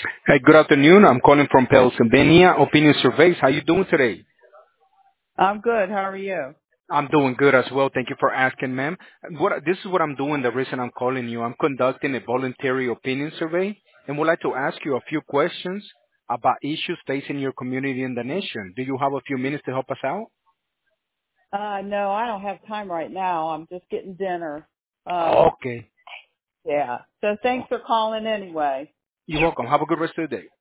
Hey, good afternoon. I'm calling from Pennsylvania Opinion Surveys. How you doing today? I'm good. How are you? I'm doing good as well. Thank you for asking, ma'am. This is what I'm doing. The reason I'm calling you, I'm conducting a voluntary opinion survey, and would like to ask you a few questions about issues facing your community and the nation. Do you have a few minutes to help us out? No, I don't have time right now. I'm just getting dinner. Okay. Yeah. So thanks for calling anyway. You're welcome. Have a good rest of the day.